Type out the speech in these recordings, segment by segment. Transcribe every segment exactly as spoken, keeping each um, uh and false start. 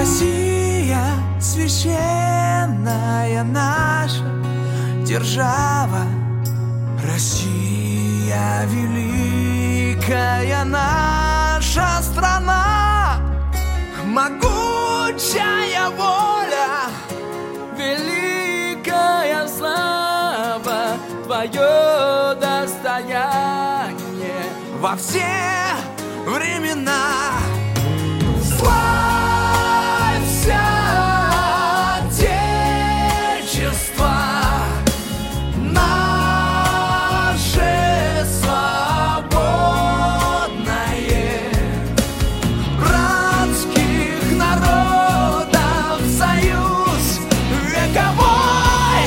Россия, священная наша держава, Россия, великая наша страна, могучая воля, великая слава, твое достояние во все времена. Славься, Отечество наше свободное, братских народов союз вековой,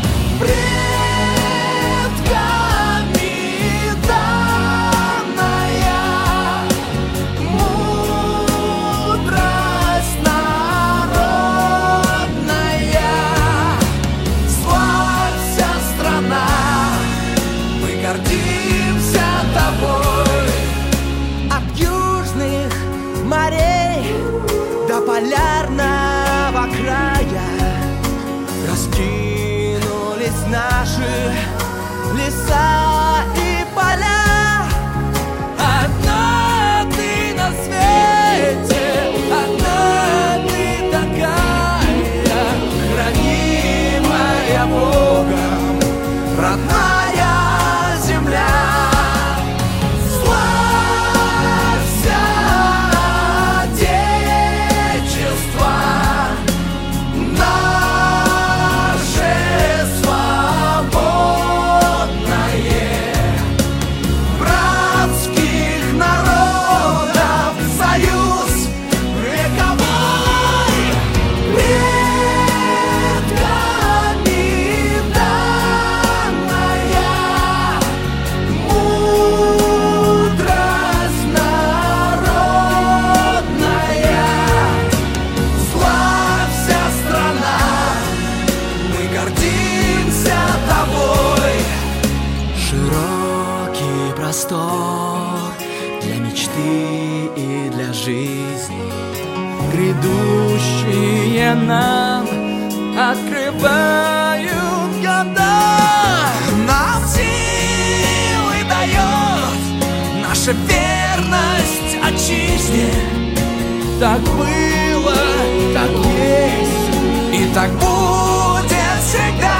предками данная мудрость народная. Славься, страна, мы гордимся тобой. От южных морей до полярного края раскинулись наши леса и поля. Одна ты на свете, одна ты такая, хранимая Богом, родная земля. Славься, Отечество наше свободное, братских народов союз вековой, предками данная мудрость народная. Славься, страна, мы гордимся тобой. Широкий простор для мечты и для жизни, грядущие нам открывают года. Нам силы дает наша верность отчизне. Так было, так есть и так будет всегда.